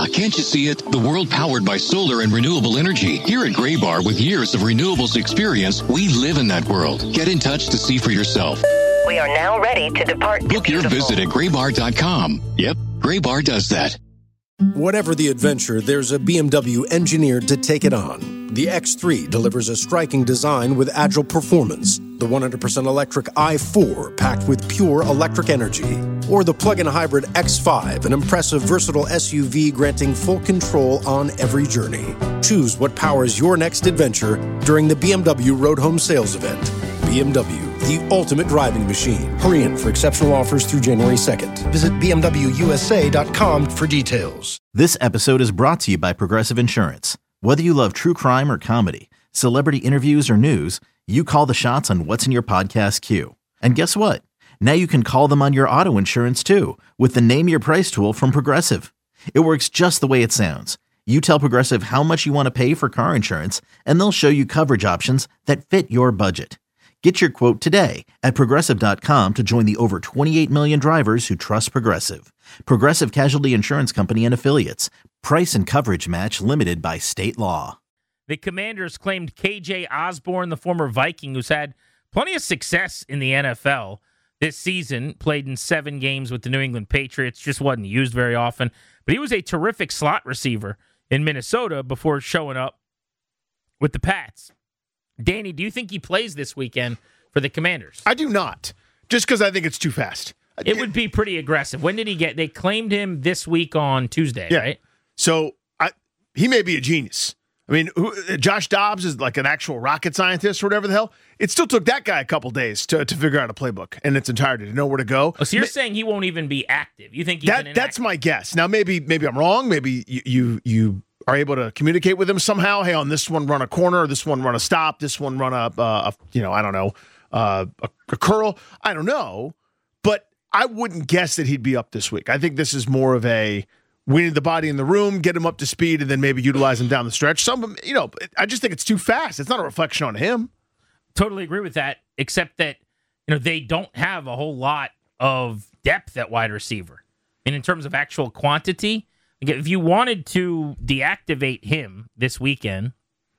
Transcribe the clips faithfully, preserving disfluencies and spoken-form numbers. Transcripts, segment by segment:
can't you see it? The world powered by solar and renewable energy. Here at Graybar, with years of renewables experience, we live in that world. Get in touch to see for yourself. We are now ready to depart. Book your visit at graybar dot com. Yep, Graybar does that. Whatever the adventure, there's a B M W engineered to take it on. The X three delivers a striking design with agile performance. The one hundred percent electric i four, packed with pure electric energy. Or the plug-in hybrid X five, an impressive, versatile S U V granting full control on every journey. Choose what powers your next adventure during the B M W Road Home Sales Event. B M W, the ultimate driving machine. Hurry in for exceptional offers through January second. Visit b m w u s a dot com for details. This episode is brought to you by Progressive Insurance. Whether you love true crime or comedy, celebrity interviews or news, you call the shots on what's in your podcast queue. And guess what? Now you can call them on your auto insurance too with the Name Your Price tool from Progressive. It works just the way it sounds. You tell Progressive how much you want to pay for car insurance, and they'll show you coverage options that fit your budget. Get your quote today at progressive dot com to join the over twenty-eight million drivers who trust Progressive. Progressive Casualty Insurance Company and Affiliates. Price and coverage match limited by state law. The Commanders claimed K J Osborne, the former Viking, who's had plenty of success in the N F L this season, played in seven games with the New England Patriots, just wasn't used very often. But he was a terrific slot receiver in Minnesota before showing up with the Pats. Danny, do you think he plays this weekend for the Commanders? I do not, just because I think it's too fast. It would be pretty aggressive. When did he get? They claimed him this week on Tuesday, yeah. right? So I, he may be a genius. I mean, who, Josh Dobbs is like an actual rocket scientist or whatever the hell. It still took that guy a couple days to, to figure out a playbook in its entirety, to know where to go. Oh, so you're Ma- saying he won't even be active? You think he's that, that's my guess. Now, maybe maybe I'm wrong. Maybe you you, you are able to communicate with him somehow. Hey, on this one, run a corner. This one, run a stop. This one, run a, uh, a you know, I don't know, uh, a, a curl. I don't know. But I wouldn't guess that he'd be up this week. I think this is more of a, we need the body in the room, get him up to speed, and then maybe utilize him down the stretch. Some, you know, I just think it's too fast. It's not a reflection on him. Totally agree with that, except that, you know, they don't have a whole lot of depth at wide receiver. And in terms of actual quantity, if you wanted to deactivate him this weekend,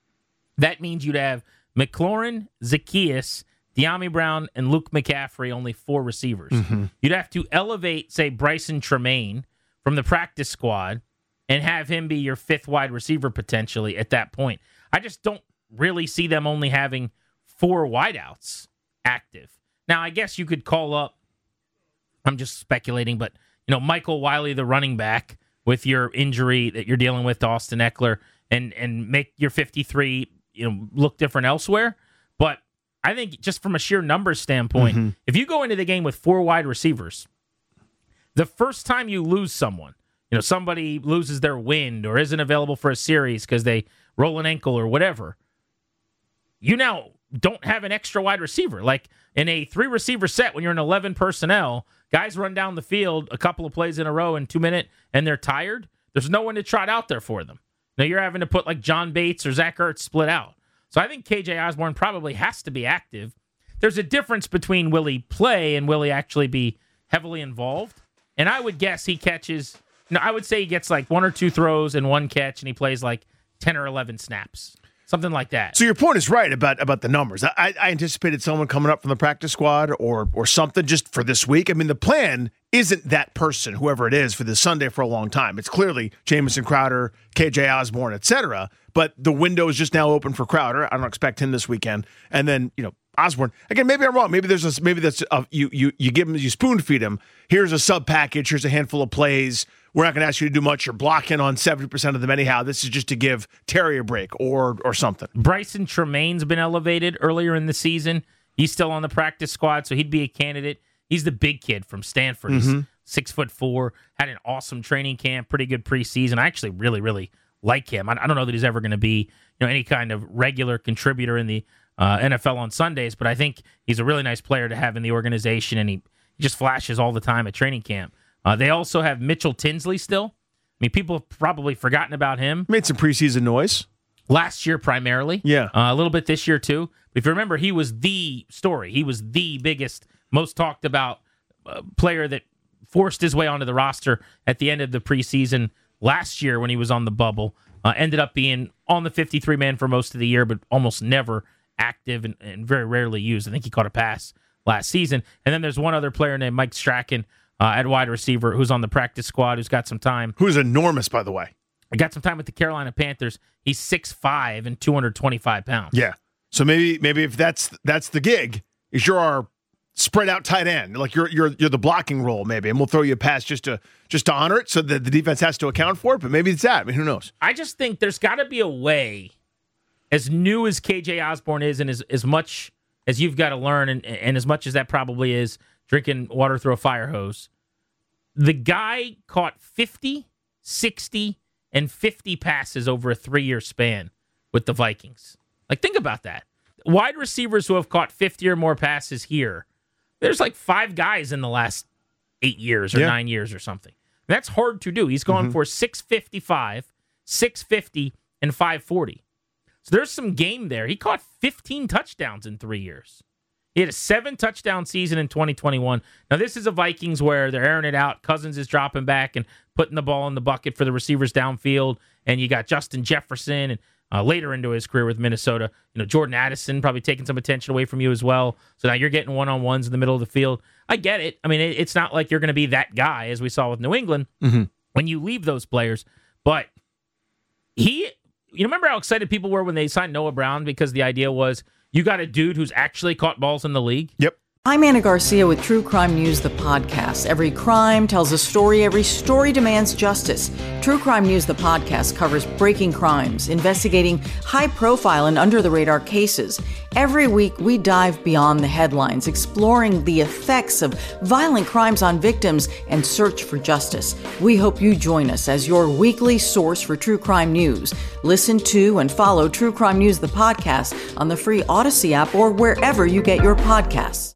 that means you'd have McLaurin, Zacchaeus, De'Ami Brown, and Luke McCaffrey, only four receivers. Mm-hmm. You'd have to elevate, say, Bryson Tremaine from the practice squad and have him be your fifth wide receiver potentially at that point. I just don't really see them only having four wideouts active. Now, I guess you could call up, I'm just speculating, but, you know, Michael Wiley, the running back, with your injury that you're dealing with to Austin Eckler, and and make your fifty-three, you know, look different elsewhere. But I think just from a sheer numbers standpoint, mm-hmm. if you go into the game with four wide receivers, the first time you lose someone, you know, somebody loses their wind or isn't available for a series because they roll an ankle or whatever, you now don't have an extra wide receiver. Like in a three-receiver set, when you're in eleven personnel, guys run down the field a couple of plays in a row in two minutes, and they're tired. There's no one to trot out there for them. Now you're having to put like John Bates or Zach Ertz split out. So I think K J Osborne probably has to be active. There's a difference between will he play and will he actually be heavily involved. And I would guess he catches, no, I would say he gets like one or two throws and one catch, and he plays like ten or eleven snaps. Something like that. So your point is right about, about the numbers. I, I anticipated someone coming up from the practice squad or or something just for this week. I mean, the plan isn't that person, whoever it is, for this Sunday for a long time. It's clearly Jamison Crowder, K J Osborne, et cetera. But the window is just now open for Crowder. I don't expect him this weekend. And then, you know, Osborne. Again, maybe I'm wrong. Maybe there's a, maybe that's a, you you you give him, you spoon feed him. Here's a sub package. Here's a handful of plays. We're not going to ask you to do much. You're blocking on seventy percent of them anyhow. This is just to give Terry a break or or something. Bryson Tremaine's been elevated earlier in the season. He's still on the practice squad, so he'd be a candidate. He's the big kid from Stanford. He's mm-hmm. six foot four, had an awesome training camp, pretty good preseason. I actually really, really like him. I, I don't know that he's ever going to be, you know, any kind of regular contributor in the uh, N F L on Sundays, but I think he's a really nice player to have in the organization, and he, he just flashes all the time at training camp. Uh, they also have Mitchell Tinsley still. I mean, people have probably forgotten about him. Made some preseason noise. Last year primarily. Yeah. Uh, a little bit this year too. But if you remember, he was the story. He was the biggest, most talked about uh, player that forced his way onto the roster at the end of the preseason last year when he was on the bubble. Uh, ended up being on the fifty-three man for most of the year, but almost never active and, and very rarely used. I think he caught a pass last season. And then there's one other player named Mike Strachan uh, at wide receiver who's on the practice squad, who's got some time. Who's enormous, by the way. I got some time with the Carolina Panthers. He's six five and two hundred twenty-five pounds. Yeah. So maybe maybe if that's that's the gig, is you're our spread out tight end, like you're you're you're the blocking role maybe, and we'll throw you a pass just to just to honor it, so that the defense has to account for it. But maybe it's that. I mean, who knows? I just think there's got to be a way, as new as K J Osborne is, and as as much as you've got to learn, and and as much as that probably is drinking water through a fire hose. The guy caught fifty, sixty, and fifty passes over a three-year span with the Vikings. Like, think about that. Wide receivers who have caught fifty or more passes here, there's like five guys in the last eight years or yeah. nine years or something. That's hard to do. He's gone mm-hmm. for six fifty-five, six fifty, and five forty. So there's some game there. He caught fifteen touchdowns in three years. He had a seven-touchdown season in twenty twenty-one. Now, this is a Vikings where they're airing it out. Cousins is dropping back and putting the ball in the bucket for the receivers downfield. And you got Justin Jefferson, and uh, later into his career with Minnesota, you know, Jordan Addison probably taking some attention away from you as well. So now you're getting one-on-ones in the middle of the field. I get it. I mean, it, it's not like you're going to be that guy, as we saw with New England, mm-hmm. when you leave those players. But he, you remember how excited people were when they signed Noah Brown, because the idea was, you got a dude who's actually caught balls in the league? Yep. I'm Anna Garcia with True Crime News, the podcast. Every crime tells a story. Every story demands justice. True Crime News, the podcast, covers breaking crimes, investigating high-profile and under-the-radar cases. Every week, we dive beyond the headlines, exploring the effects of violent crimes on victims and search for justice. We hope you join us as your weekly source for true crime news. Listen to and follow True Crime News, the podcast, on the free Odyssey app or wherever you get your podcasts.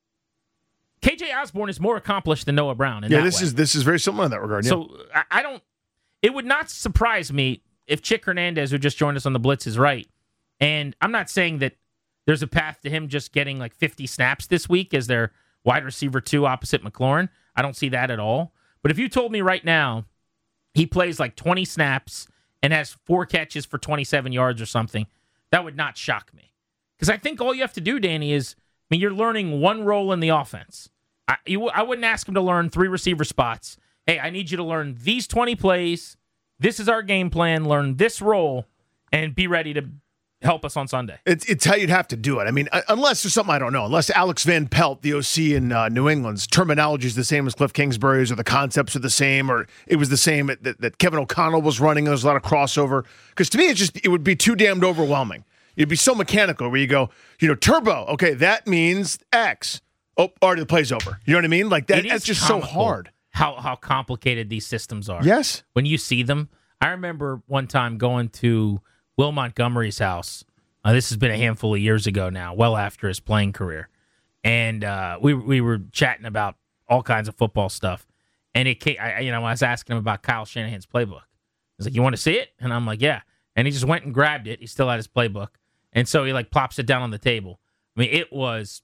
K J Osborne is more accomplished than Noah Brown. In yeah, that this way. is this is very similar in that regard. Yeah. So I, I don't. It would not surprise me if Chick Hernandez, who just joined us on the Blitz, is right. And I'm not saying that there's a path to him just getting like fifty snaps this week as their wide receiver two opposite McLaurin. I don't see that at all. But if you told me right now he plays like twenty snaps and has four catches for twenty-seven yards or something, that would not shock me. Because I think all you have to do, Danny, is, I mean, you're learning one role in the offense. I, you, I wouldn't ask him to learn three receiver spots. Hey, I need you to learn these twenty plays. This is our game plan. Learn this role and be ready to help us on Sunday. It's, it's how you'd have to do it. I mean, unless there's something I don't know. Unless Alex Van Pelt, the O C in uh, New England's terminology is the same as Cliff Kingsbury's, or the concepts are the same, or it was the same that, that Kevin O'Connell was running. There was a lot of crossover. Because to me, it just it would be too damned overwhelming. It'd be so mechanical where you go, you know, turbo. Okay, that means X. Oh, already the play's over. You know what I mean? Like that. That's just so hard. How how complicated these systems are. Yes. When you see them, I remember one time going to Will Montgomery's house. Uh, this has been a handful of years ago now, well after his playing career, and uh, we we were chatting about all kinds of football stuff. And it came, I, you know, I was asking him about Kyle Shanahan's playbook. He's like, "You want to see it?" And I'm like, "Yeah." And he just went and grabbed it. He still had his playbook, and so he like plops it down on the table. I mean, it was.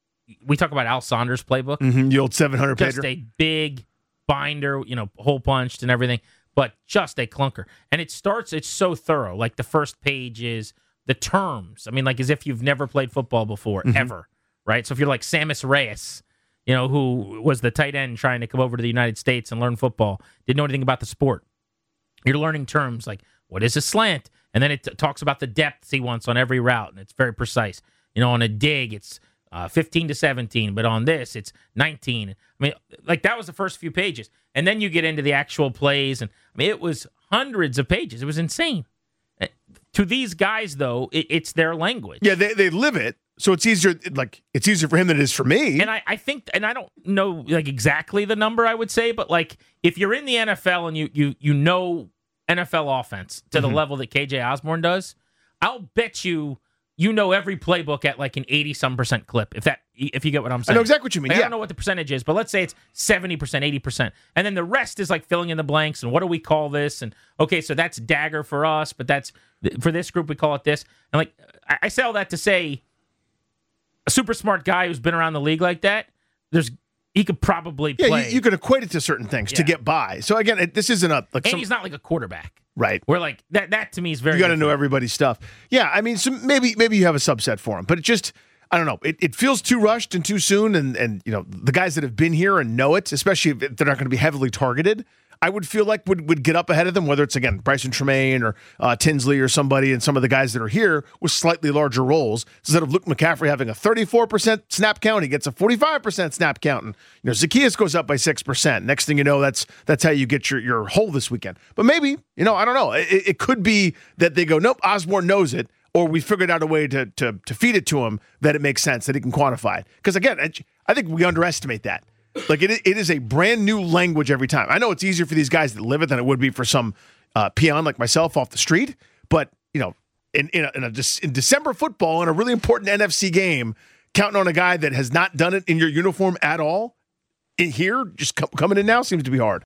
We talk about Al Saunders' playbook. Mm-hmm, the old seven hundred pager. Just a big binder, you know, hole punched and everything, but just a clunker. And it starts, it's so thorough. Like the first page is the terms. I mean, like as if you've never played football before, mm-hmm. ever, right? So if you're like Sammis Reyes, you know, who was the tight end trying to come over to the United States and learn football, didn't know anything about the sport. You're learning terms like, what is a slant? And then it t- talks about the depths he wants on every route, and it's very precise. You know, on a dig, it's Uh, fifteen to seventeen, but on this, it's nineteen. I mean, like that was the first few pages. And then you get into the actual plays. And I mean, it was hundreds of pages. It was insane. Uh, to these guys, though, it, it's their language. Yeah, they, they live it. So it's easier, like, it's easier for him than it is for me. And I, I think, and I don't know like exactly the number I would say, but like if you're in the N F L and you you you know N F L offense to mm-hmm. the level that K J Osborne does, I'll bet you you know every playbook at like an eighty-some percent clip, if that, if you get what I'm saying. I know exactly what you mean, like, yeah. I don't know what the percentage is, but let's say it's seventy percent, eighty percent. And then the rest is like filling in the blanks, and what do we call this? And, okay, so that's dagger for us, but that's, for this group, we call it this. And, like, I, I say all that to say, a super smart guy who's been around the league like that, there's he could probably yeah, play. you, you could equate it to certain things Yeah. to get by. So again, it, this isn't a like. and some, he's not like a quarterback. right. We're like that. That to me is very. You got to know different. everybody's stuff. Yeah, I mean, so maybe maybe you have a subset for him, but it just I don't know. It, it feels too rushed and too soon, and and you know the guys that have been here and know it, especially if they're not going to be heavily targeted. I would feel like would would get up ahead of them, whether it's again Bryson Tremaine or uh, Tinsley or somebody, and some of the guys that are here with slightly larger roles. Instead of Luke McCaffrey having a thirty-four percent snap count, he gets a forty-five percent snap count, and you know Zacchaeus goes up by six percent. Next thing you know, that's that's how you get your your hole this weekend. But maybe you know I don't know. It, it could be that they go, nope, Osborne knows it, or we figured out a way to to to feed it to him that it makes sense that he can quantify it. Because again, I, I think we underestimate that. Like it, it is a brand new language every time. I know it's easier for these guys that live it than it would be for some uh, peon like myself off the street. But you know, in in, a, in, a, in December football, in a really important N F C game, counting on a guy that has not done it in your uniform at all, in here just co- coming in now seems to be hard.